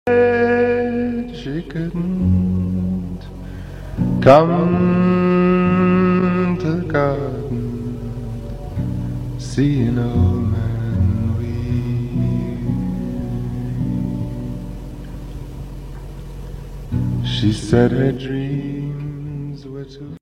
She couldn't come to the garden, see an old man weep. She said her dreams were too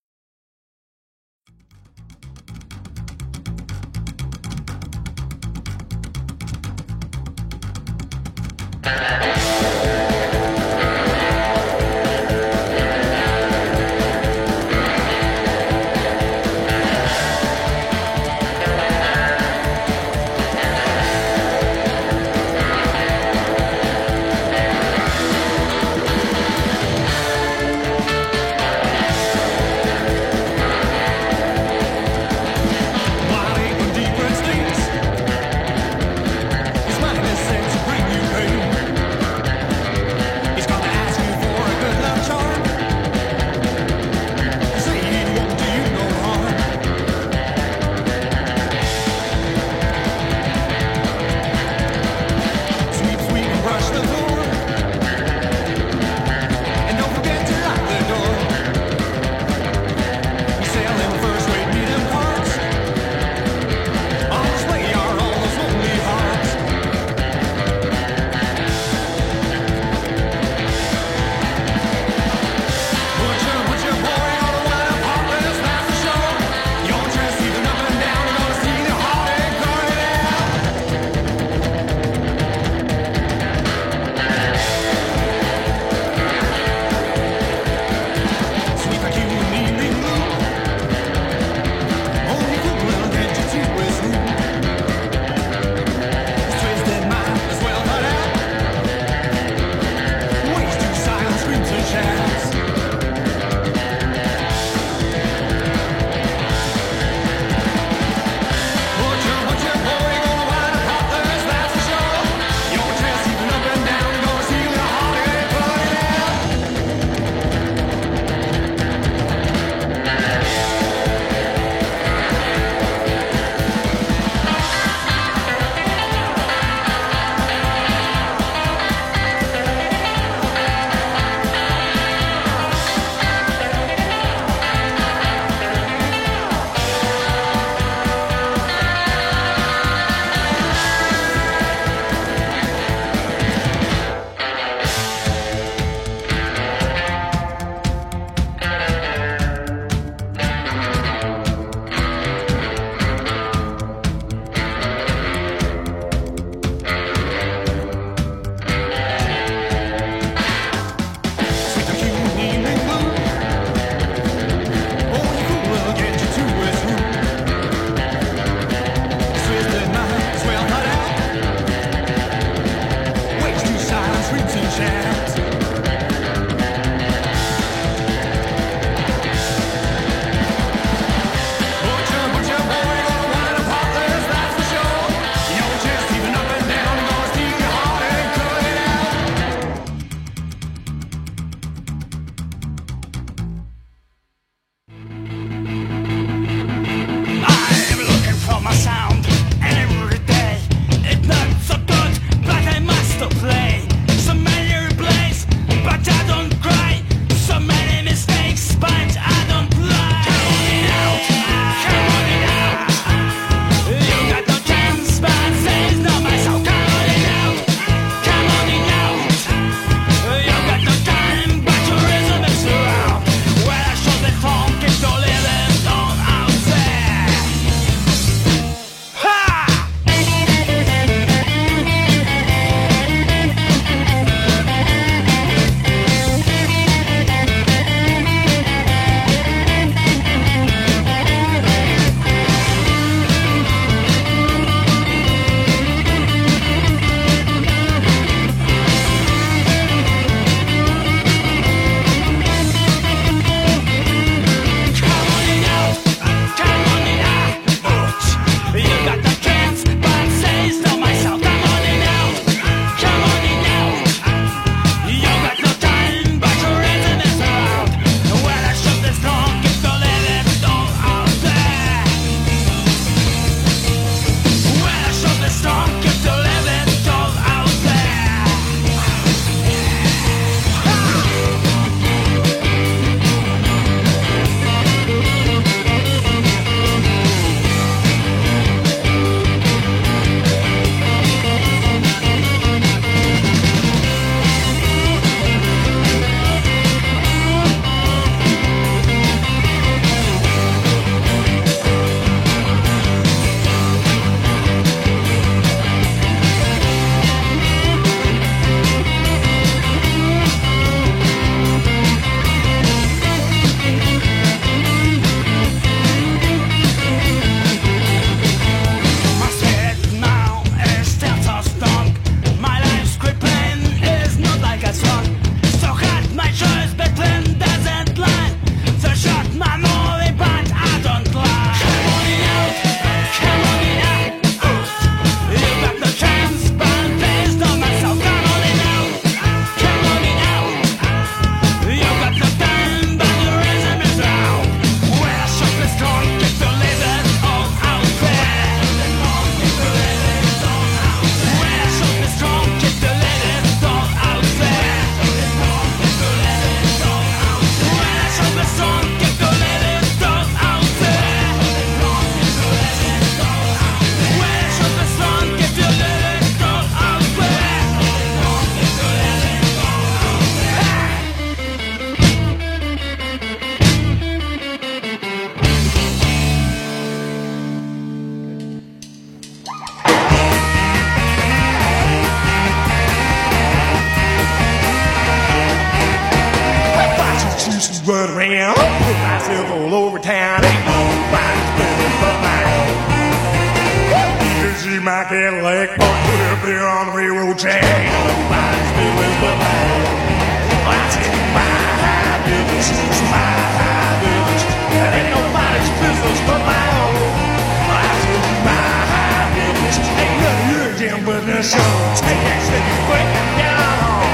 run around, put myself all over town. Ain't nobody's business but my own. You can see my Cadillac parked up there on the railroad track. Ain't nobody's business but my own. I said my business is my business. That ain't nobody's business but my own. I said my business ain't none of your damn business. So take that sticky quick and get on home.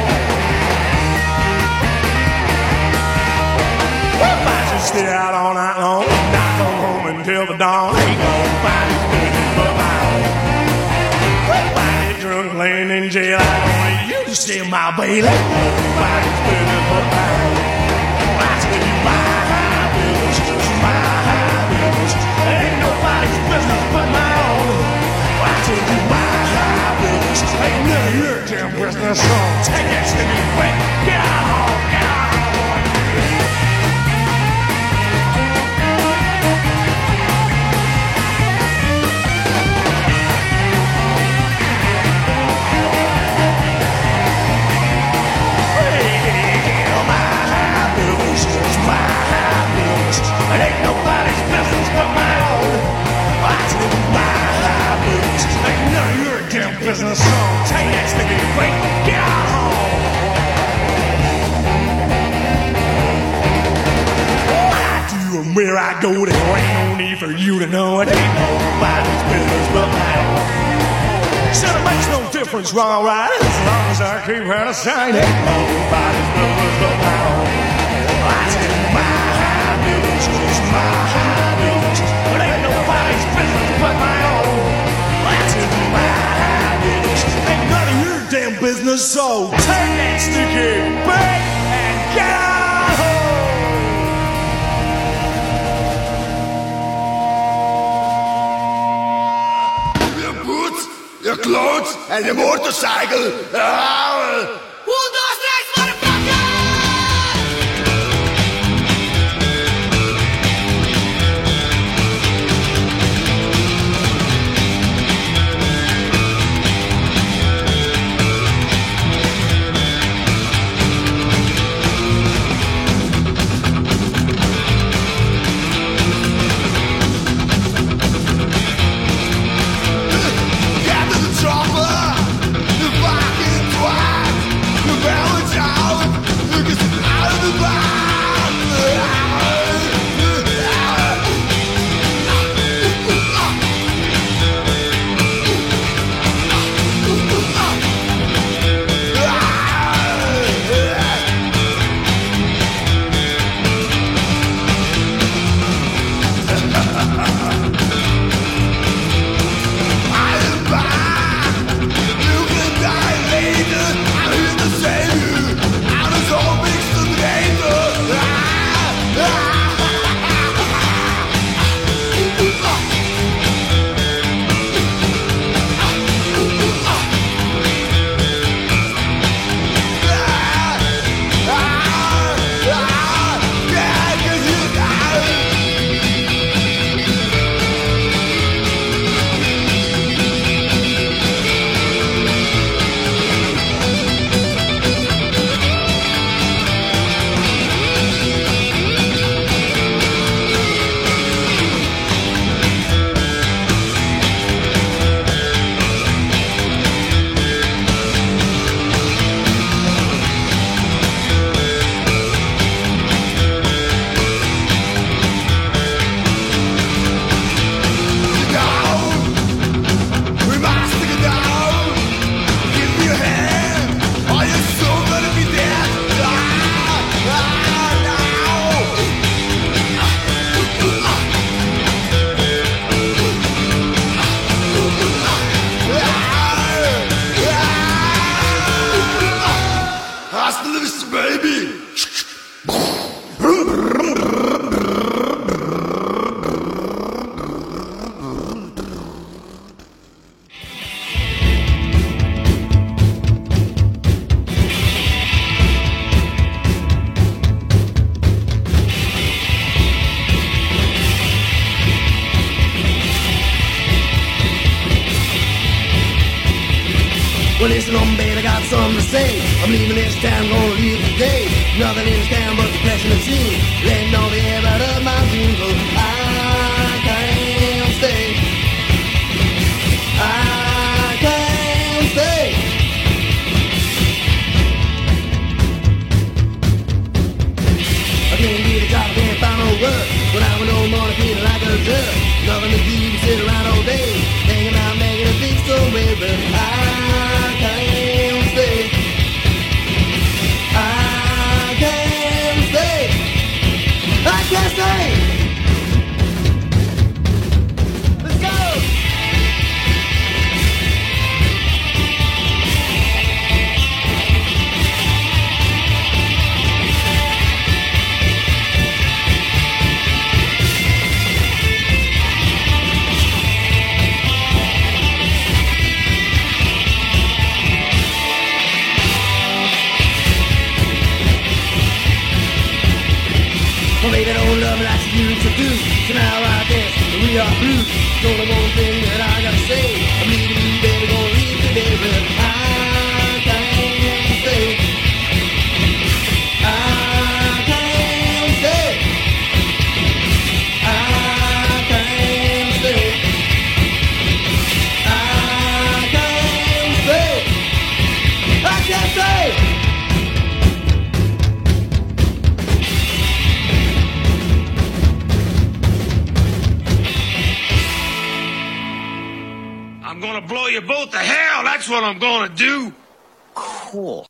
I should stay out all night long, not go home until the dawn. Ain't nobody's business but my own. I get drunk laying in jail, I don't need you to steal my bail. Ain't nobody's business but my own. I said my business is my business. Ain't nobody's business but my own. I said my business ain't none of your damn business. So take that sticky quick, get out home, get out home. It ain't nobody's business but my own. I said my business ain't none of your damn business. So take that sticky quick, get out home. I do and where I go, there ain't no need for you to know. It ain't nobody's business but my own. Said it makes no difference, wrong or right, as long as I keep out of sight. Ain't nobody's business but my own. I said my business is my business. It ain't nobody's business but my own. That's my business. Ain't none of your damn business. So take that sticky back and get out home. Your boots, your clothes, and your motorcycle. Who does next, motherfucker? Gather the chopper, the fucking twat, the balance out, you can sit out of the back. Well, listen on, babe, I got something to say. I'm leaving this town, gonna leave today. Nothing in this town but depression and say they don't love me like you used to do. So now I guess we are blue. So the one thing that I gotta say, I'm leaving you, baby, gonna leave today, but I can't stay. I can't stay. I can't stay. I can't stay. I can't stay. I'm gonna blow you both to hell, that's what I'm gonna do. Cool.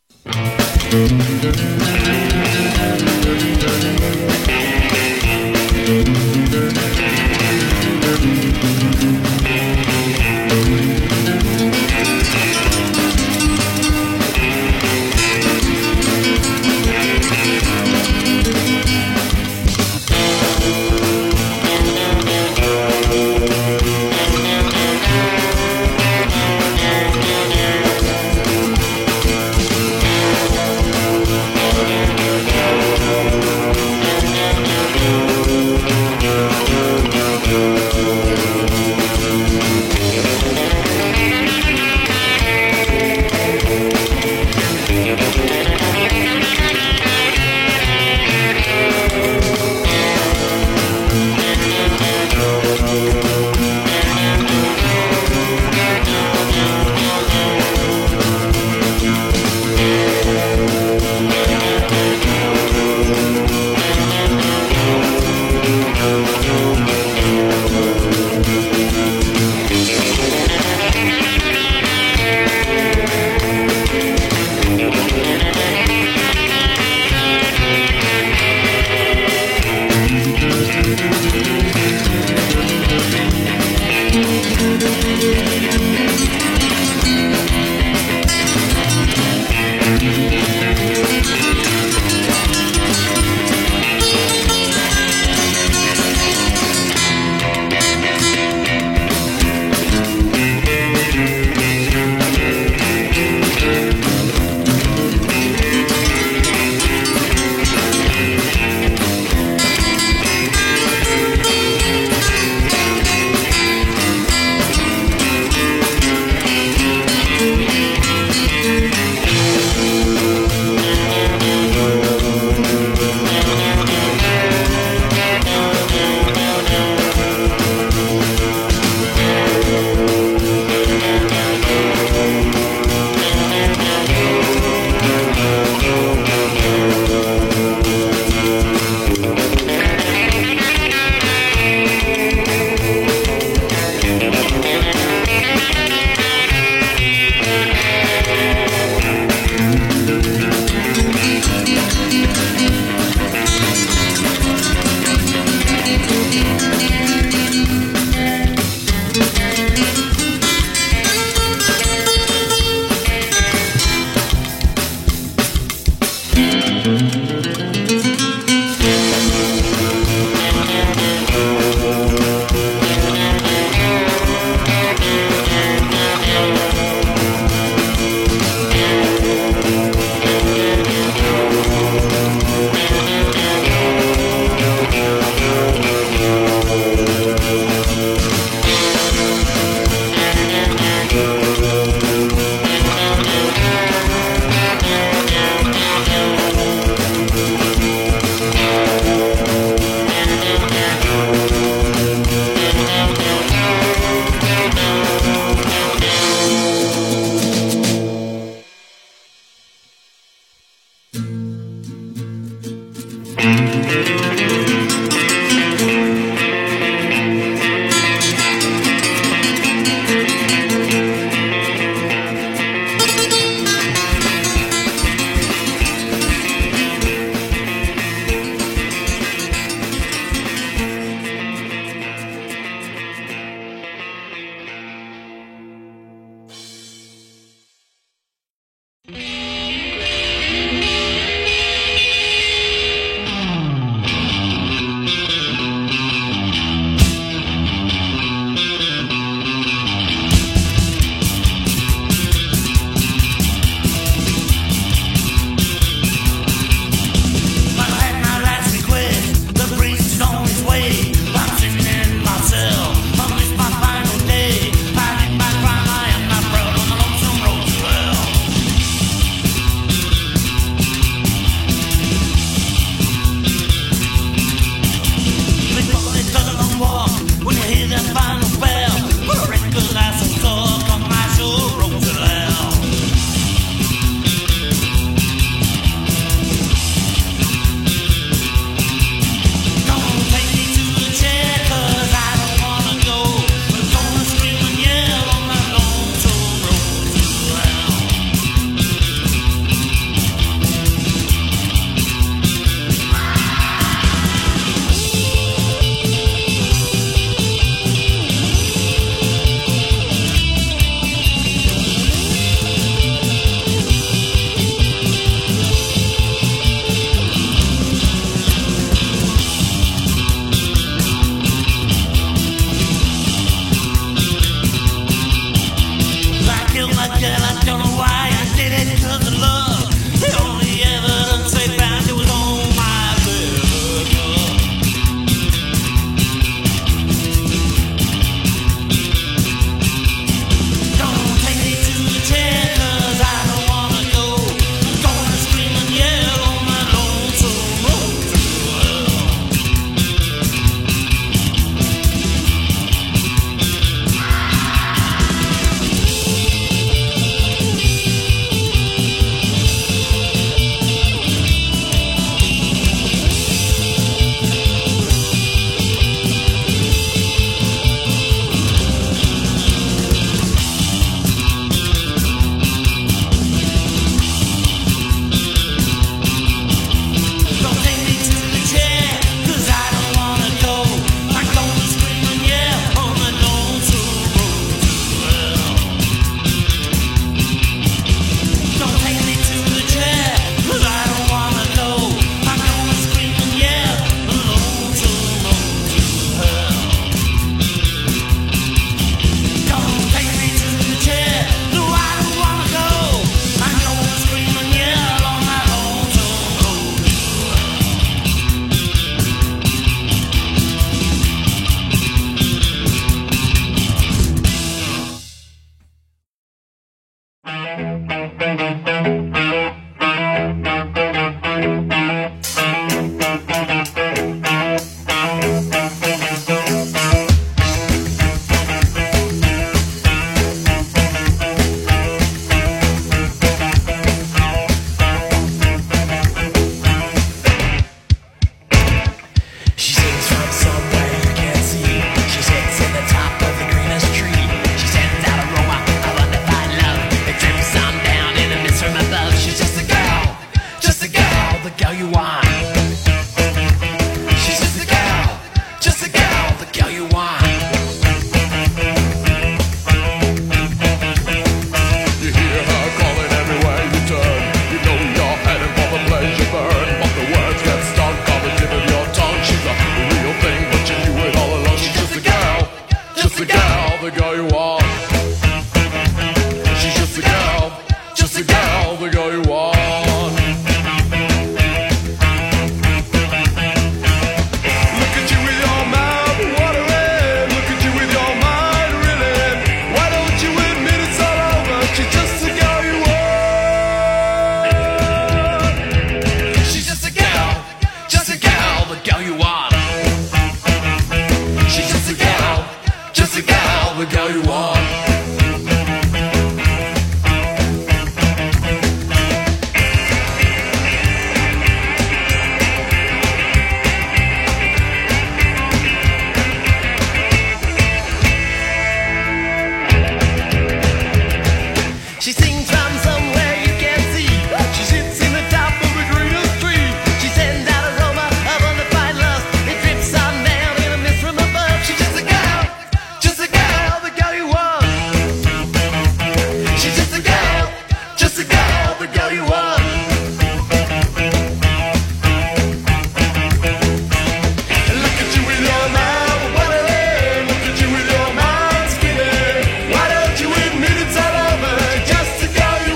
gal you want. She's just a gal, the gal you want. You hear her calling everywhere you turn. You know you're heading for the pleasure burn, but the words get stuck on the tip of your tongue. She's a real thing, but you knew it all along. She's just a gal, the gal you want. She's just a gal, the gal you want. Look at you with your mouth watering. Look at you with your mind reeling. Why don't you admit it's all over? She's just the gal you want. She's just a gal, the gal you want. She's just a gal, the gal you want. She sings from somewhere you can't see. She sits in the top of the greenest tree. She sends out aroma of undefined lust. It drips on down in a mist from above. She's just a gal, the gal you want. She's just a gal, the gal you want. Look at you with your mouth watering. Look at you with your mind skimming. Why don't you admit it's all over? Just the gal you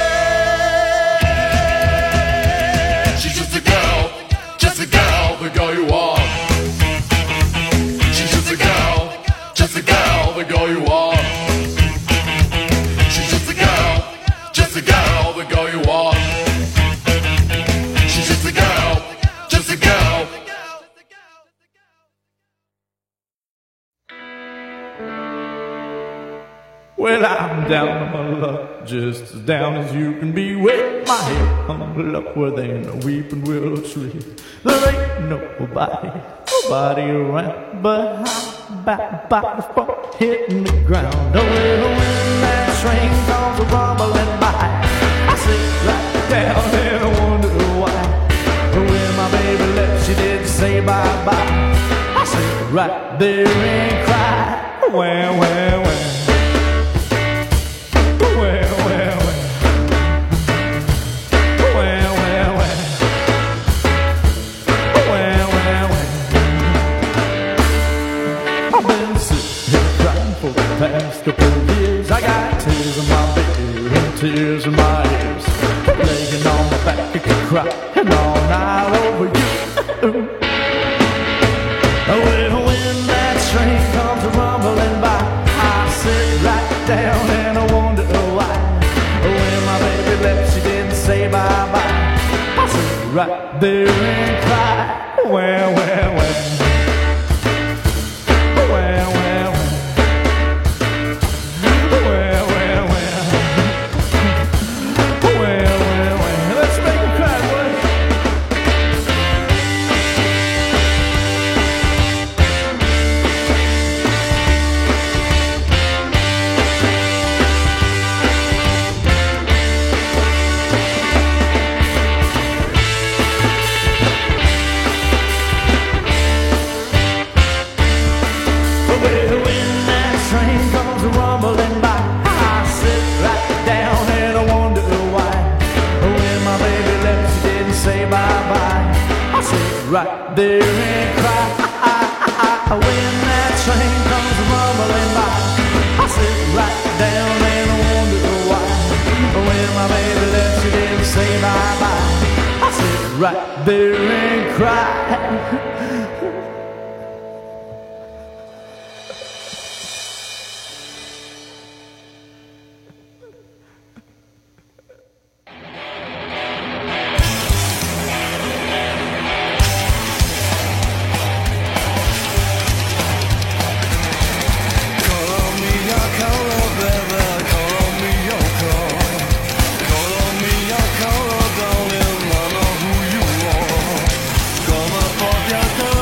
want. She's just a gal, the gal you want. She's just a gal, the gal you want. She's just a gal, the gal you want. She's just a gal, Well, I'm down on my luck, just as down as you can be. With my head on my luck within a weeping willow tree. There ain't nobody around, but I'm about to fall hitting the ground. Oh, well, when that train comes rumbling by, I sit right down and I wonder why. When my baby left, she didn't say bye-bye. I sit right there and cry. Well, well, well. Past couple of years, I got tears in my beard and tears in my ears. Laying on my back, I could cry and all night over you. Well, when that train comes rumbling by, I sit right down and I wonder why. When my baby left, she didn't say bye-bye. I sit right there and cry. Well, well, well. Well, well. Right there and cry. When that train comes rumbling by, I sit right down and I wonder why. When my baby left, she didn't say bye-bye. I sit right there and cry. Call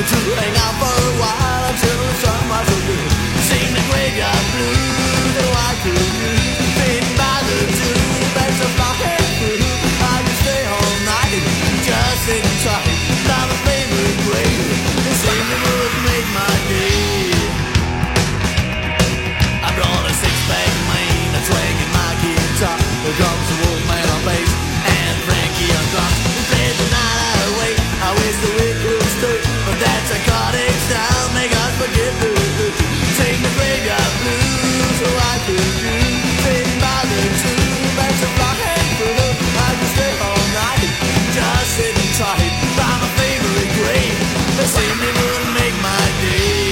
to hang out for a while until the sun was so good. Sing the graveyard blues, oh I could do. Sitting by the tune, birds are flying through. I could stay all night, just sitting tight by my favorite grave. They say it would make my day. I brought a six-pack Maine, a twang in my guitar. Here comes the Wolfman on bass and Frankie on drums. We played the night away. I wish that we could stay, but that's a cottage style. Make us forget the blues. Sing the graveyard blues, so I could do. Sitting by the tune, birds are flying through. I could stay all night, just sitting tight by my favorite grave. They say it would make my day.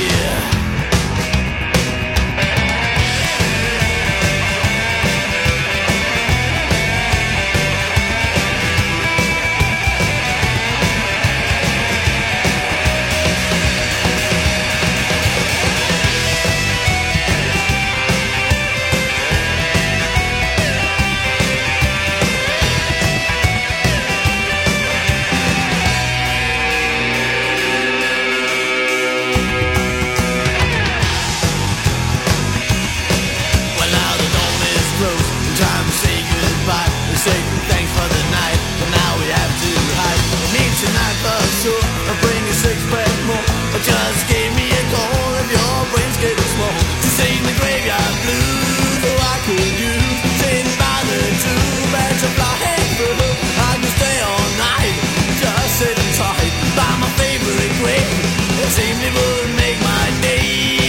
Say thanks for the night, but now we have to hide. Meet tonight for sure, I'll bring a six-pack more. But just give me a call if your brain's getting small. To sing the graveyard blues, oh I could use. Sitting by the tube, birds are flying through. I could stay all night, just sitting tight by my favorite grave. It seemed it would make my day.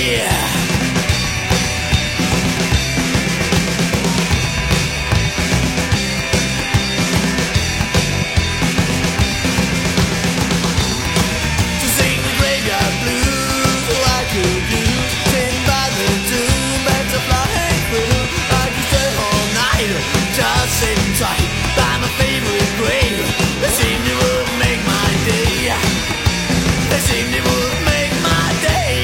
Sitting tight by my favorite grave. They seemed it would make my day. They seemed it would make my day.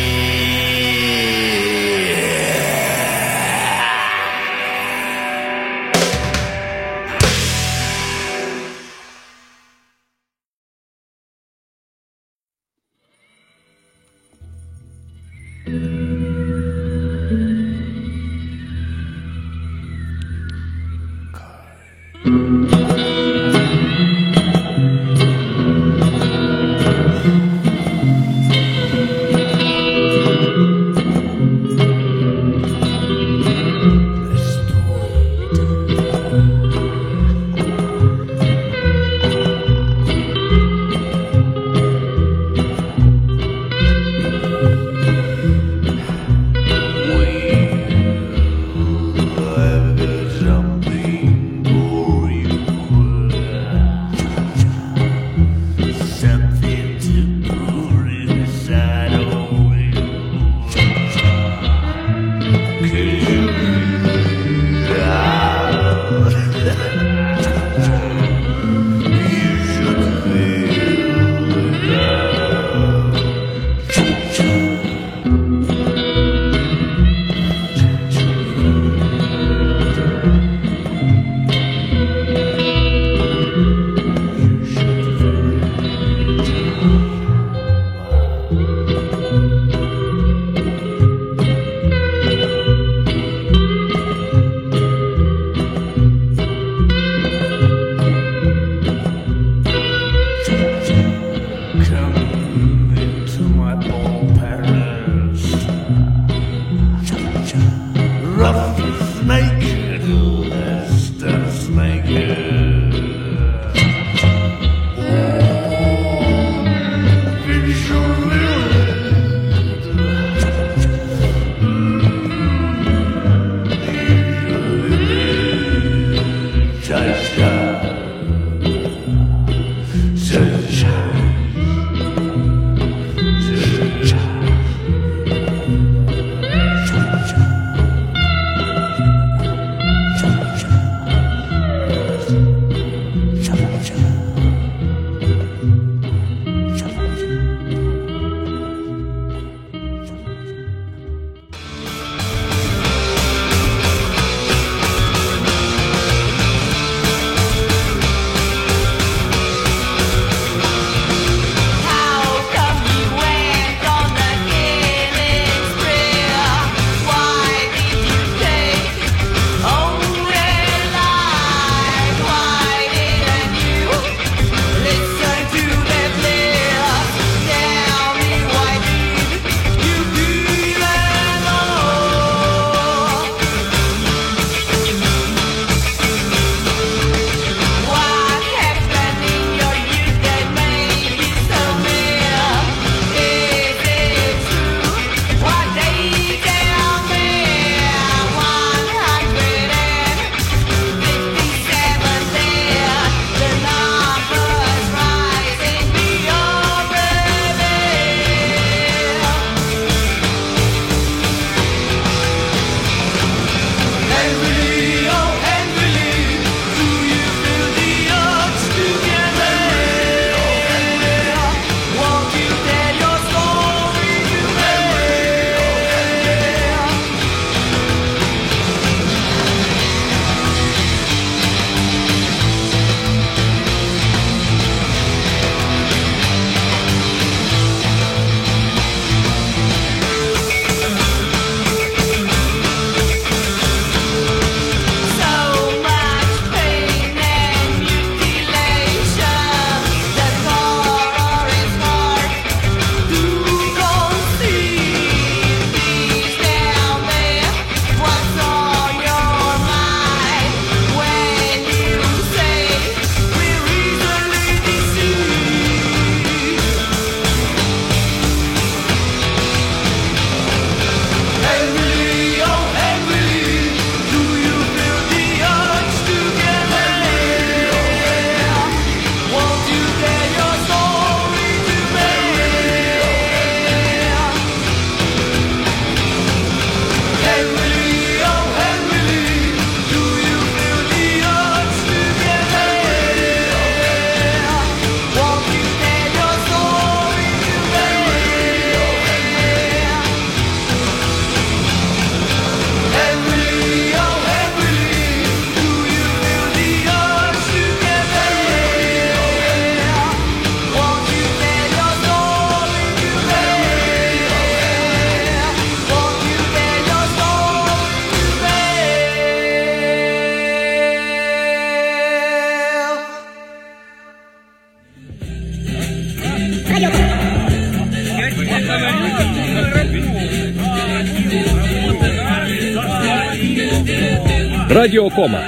Radio Koma.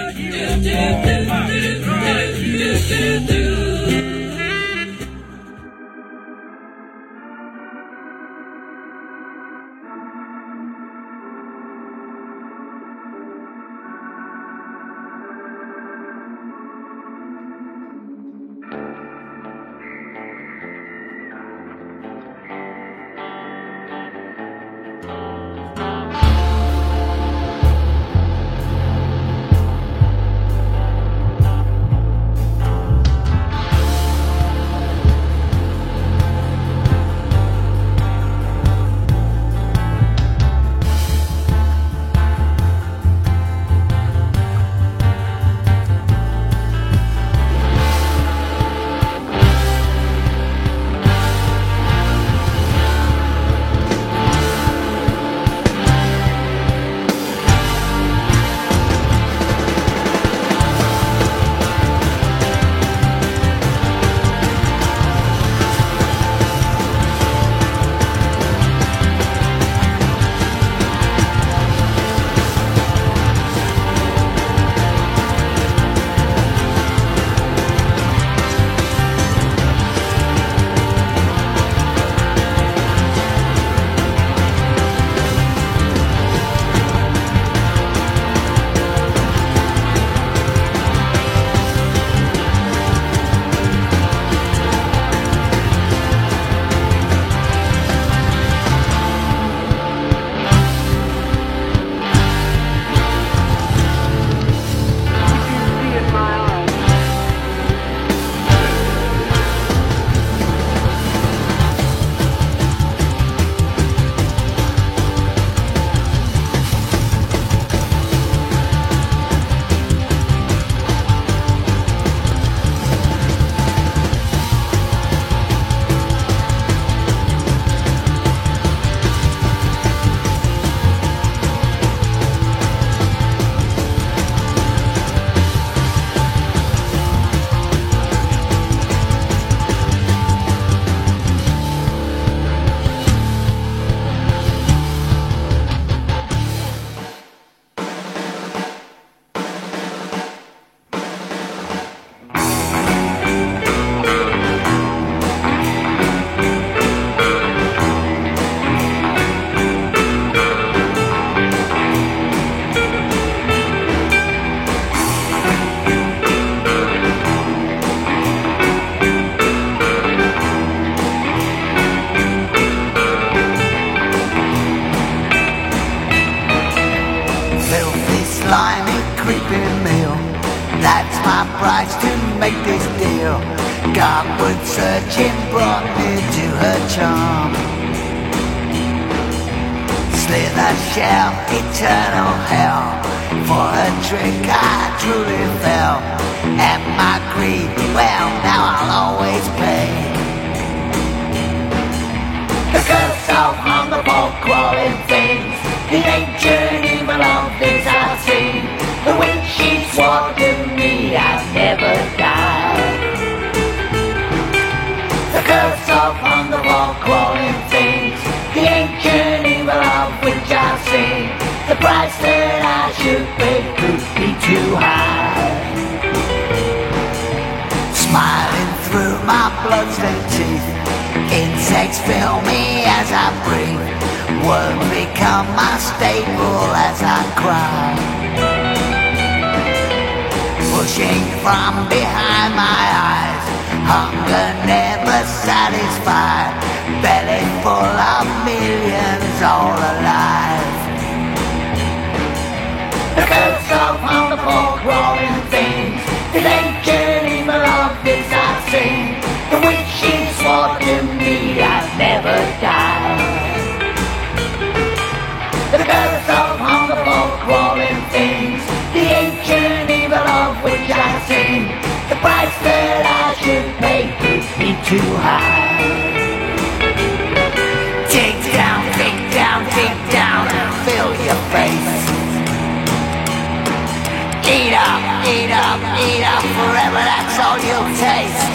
Eat up forever, that's all you'll taste.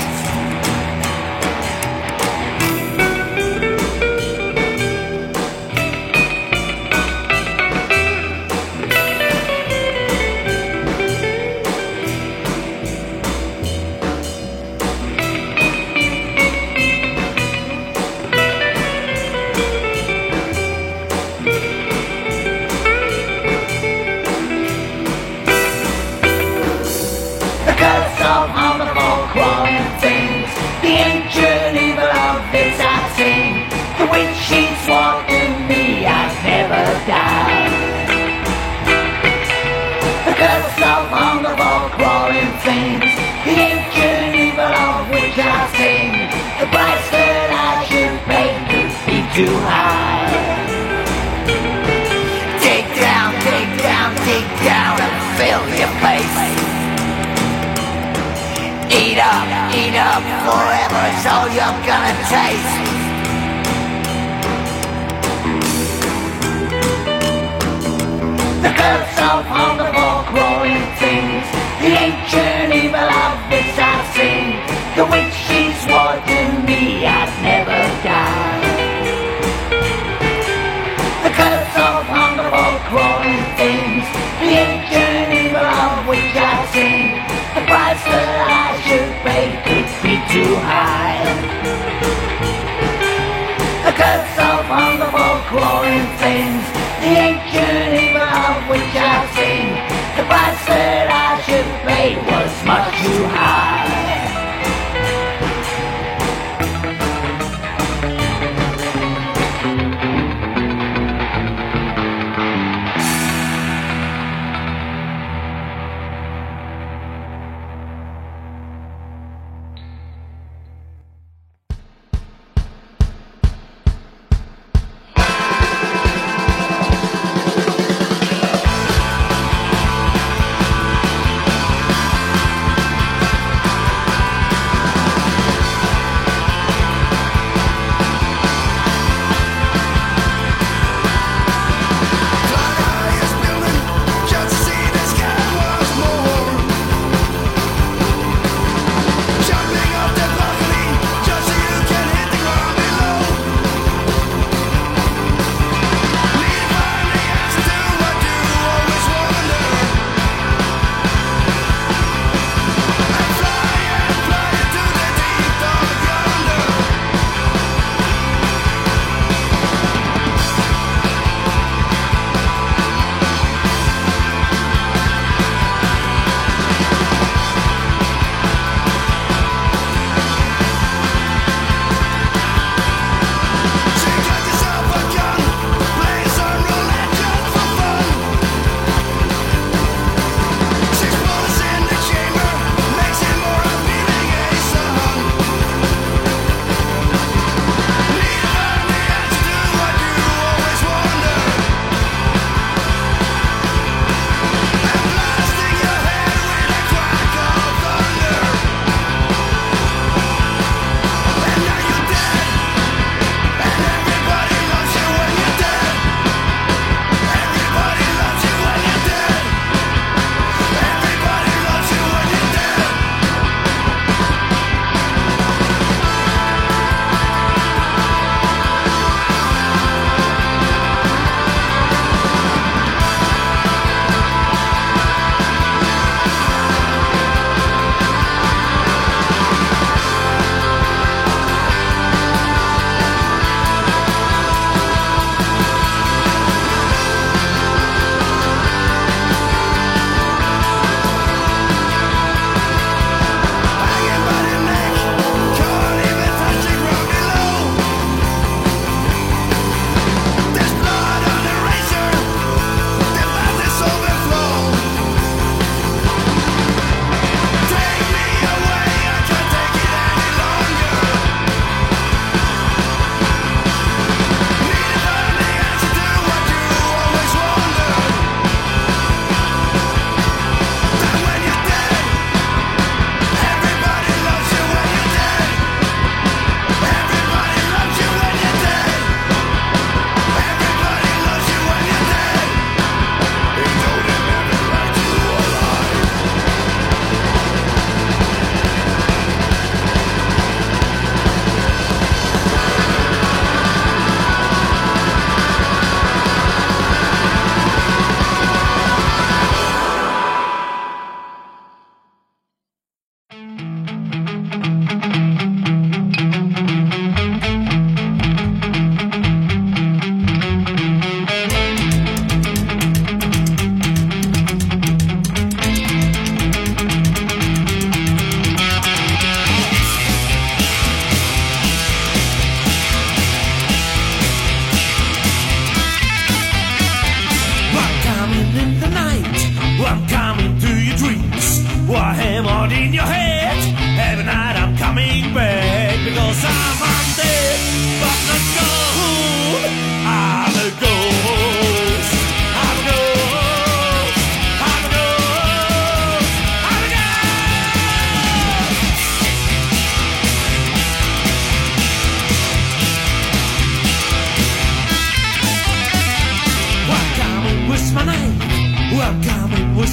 forever's all you're gonna taste. The curse of hunger for growing things, the ancient evil of which I've seen, the witch she swore to me I'd never die. The curse of hunger for growing things, the ancient evil of which I've seen, the price that I should pay could be too high. The curse of hunger for growing things, the ancient evil of which I've seen, the price that I should pay was much too high.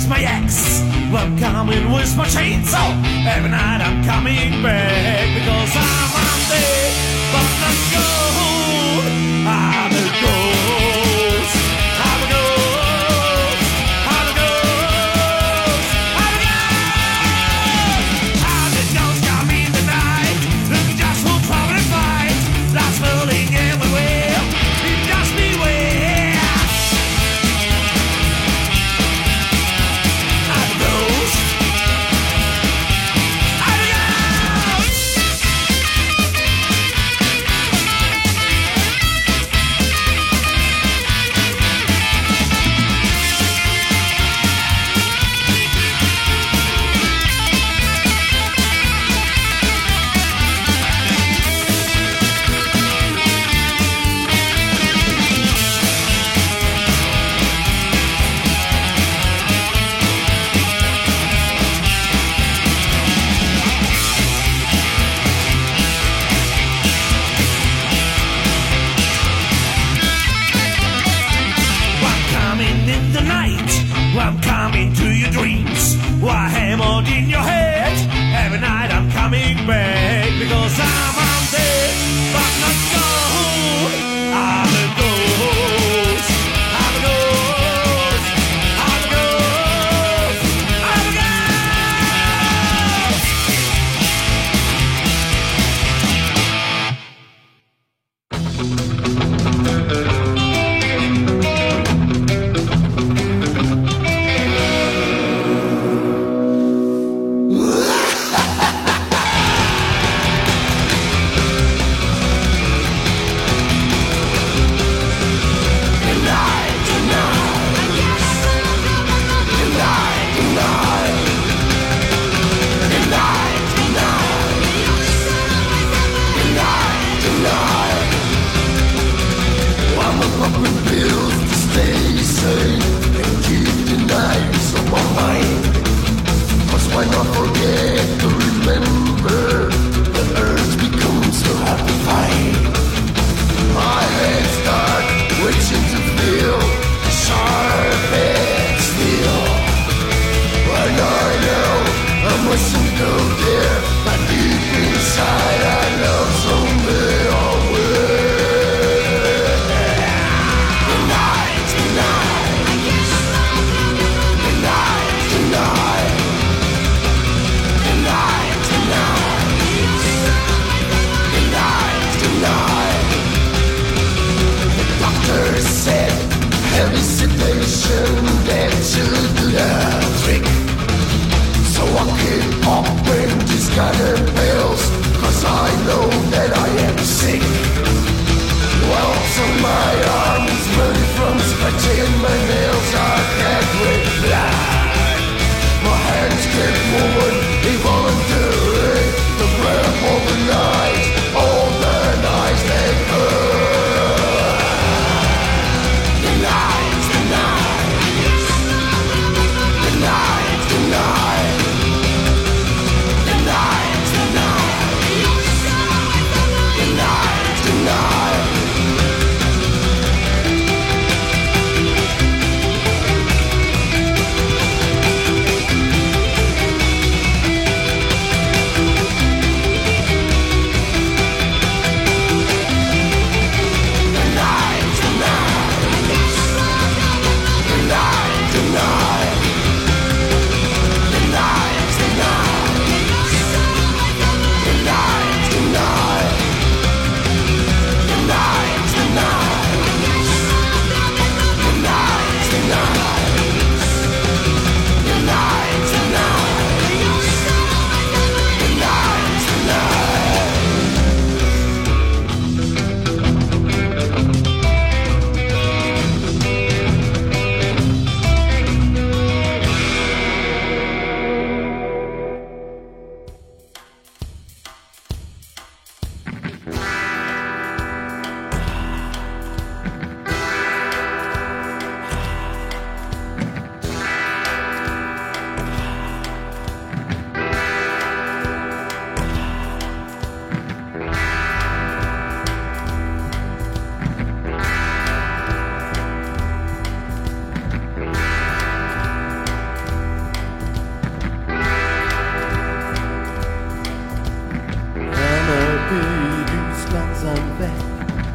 It's my ex. Well, I'm coming with my chainsaw. Every night I'm coming back because I'm dead, but I'm gold. I'm a ghost. I'm a ghost. I'm a ghost. I'm a ghost. I'm the ghost coming tonight. Looking just for trouble and fight. That's rolling everywhere. It just beware. I'm a ghost. I'm a ghost.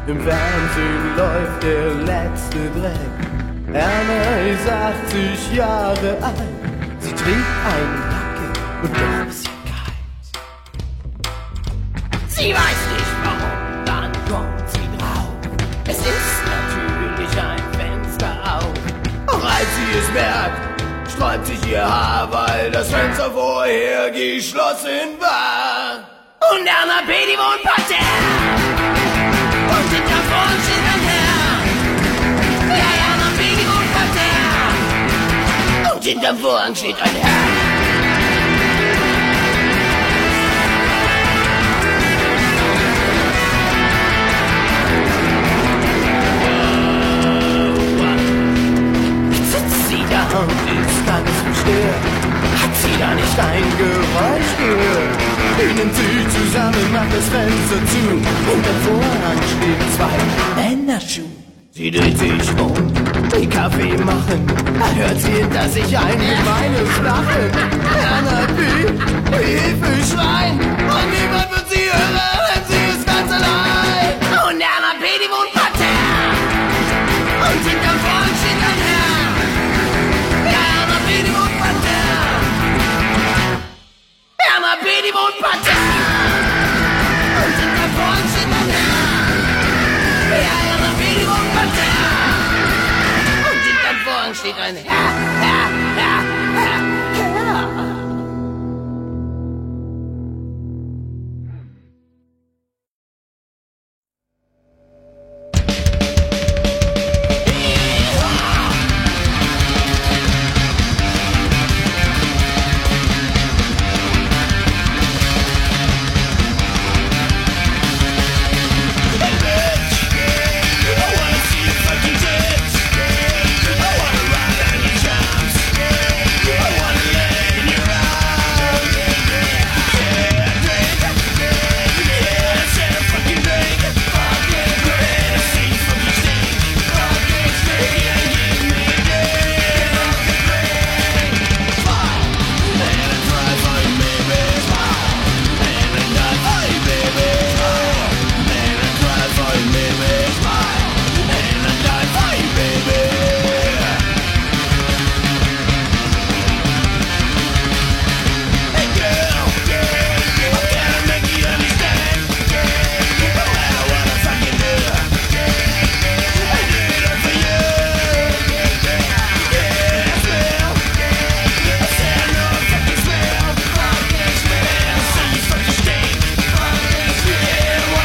Im Fernsehen läuft der letzte Dreck. Erna ist 80 Jahre alt. Sie trinkt eine Jacke und doch ist sie kalt. Sie weiß nicht warum, dann kommt sie drauf. Es ist natürlich ein Fenster auf. Auch als sie es merkt, sträubt sich ihr Haar, weil das Fenster vorher geschlossen war. Und Erna P., die wohnt parterre. Und hinter vorn steht ein Herr. Ja, Erna P., die wohnt parterre. Und hinterm Vorhang steht ein Herr. Und ist ganz verstört. Hat sie da nicht ein Geräusch gehört? Lehnen sie zusammen, macht das Fenster zu. Unter Vorhang stehen zwei Männerschuhe. Sie dreht sich um, will Kaffee machen. Da hört sie hinter sich ein gemeines Lachen. Erna P., Hilfe schreien. Und niemand wird sie hören, denn sie ist ganz allein. Und Erna P., die wohnt parterre. Und hinterm Vorhang steht ein Herr. Die wohnt parterre. Erna P., die wohnt parterre. Und hinter vorn steht ein Herr. Ja, Erna P., die wohnt parterre. Und hinter vorn steht ein Herr.